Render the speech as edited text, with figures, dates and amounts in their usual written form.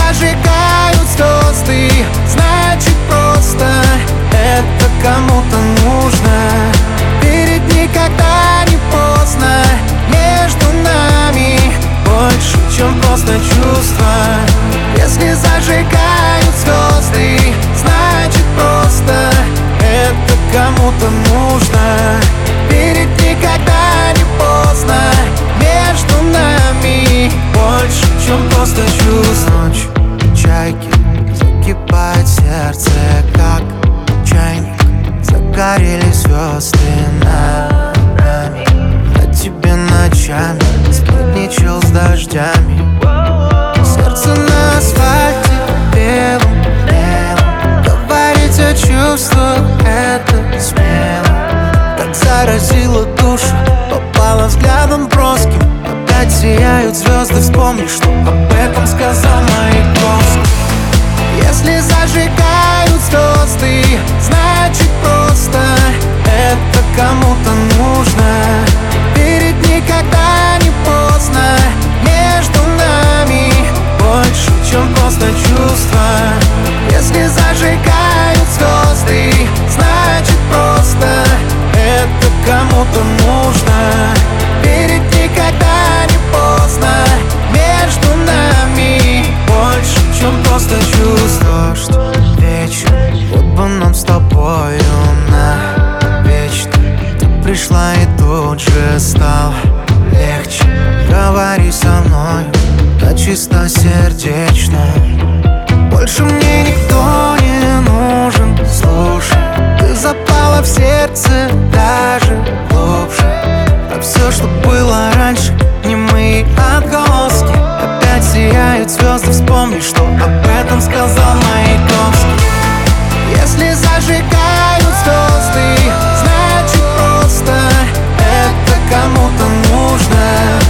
зажигают звезды, значит просто это кому-то нужно. Верить никогда не поздно, между нами больше, чем просто чувства. Если зажигают звезды, значит просто это кому-то нужно. Верить никогда не поздно, между нами больше, чем просто чувства. Ночь, чайки, закипает сердце, как чайник. Загорелись звезды на нами. На тебе ночами сплетничал с дождями. Сердце на асфальте белым, белым. Говорить о чувствах это смело. Так заразило душу, попала взглядом броским. Опять сияют звезды, вспомни, что об этом сказал Маяковский. Если зажигают звезды, значит просто это кому-то нужно. Верить никогда не поздно, между нами больше, чем просто чувства. Если зажигают звезды, значит просто это кому-то нужно. Верить никогда не поздно, между нами больше, чем просто чувства. Дождь, вечер, вот бы нам с тобою навечно. Ты пришла и тут же стало легче. Говори со мной, да чистосердечно. Больше мне никто не нужен, слушай. Ты запала в сердце даже глубже. А все, что было раньше, немые отголоски. Опять сияют звезды, вспомни, что об этом сказал Маяковский. Если зажигают звезды, значит просто это кому-то нужно.